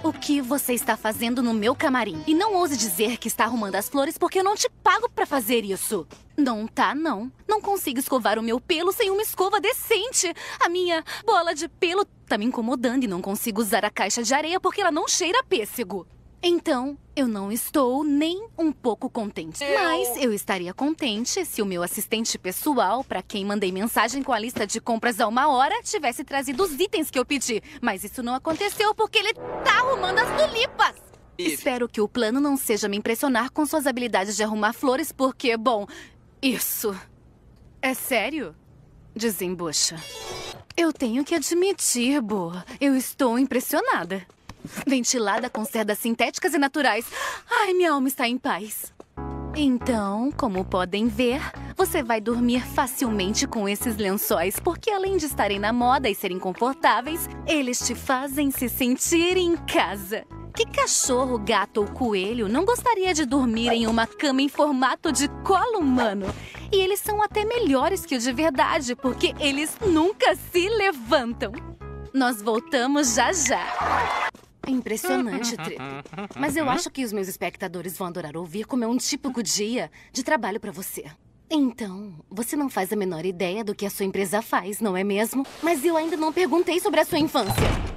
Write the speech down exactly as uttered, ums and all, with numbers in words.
O que você está fazendo no meu camarim? E não ouse dizer que está arrumando as flores porque eu não te pago pra fazer isso. Não tá, não. Não consigo escovar o meu pelo sem uma escova decente. A minha bola de pelo tá me incomodando e não consigo usar a caixa de areia porque ela não cheira a pêssego. Então, eu não estou nem um pouco contente. Eu... Mas eu estaria contente se o meu assistente pessoal, pra quem mandei mensagem com a lista de compras há uma hora, tivesse trazido os itens que eu pedi. Mas isso não aconteceu porque ele tá arrumando as tulipas. Espero que o plano não seja me impressionar com suas habilidades de arrumar flores, porque, bom, isso... É sério? Desembucha. Eu tenho que admitir, boa. Eu estou impressionada. Ventilada com cerdas sintéticas e naturais. Ai, minha alma está em paz. Então, como podem ver, você vai dormir facilmente com esses lençóis, porque além de estarem na moda e serem confortáveis, eles te fazem se sentir em casa. Que cachorro, gato ou coelho não gostaria de dormir em uma cama em formato de colo humano? E eles são até melhores que o de verdade, porque eles nunca se levantam. Nós voltamos já já. Impressionante, Trip. Mas eu acho que os meus espectadores vão adorar ouvir como é um típico dia de trabalho pra você. Então, você não faz a menor ideia do que a sua empresa faz, não é mesmo? Mas eu ainda não perguntei sobre a sua infância.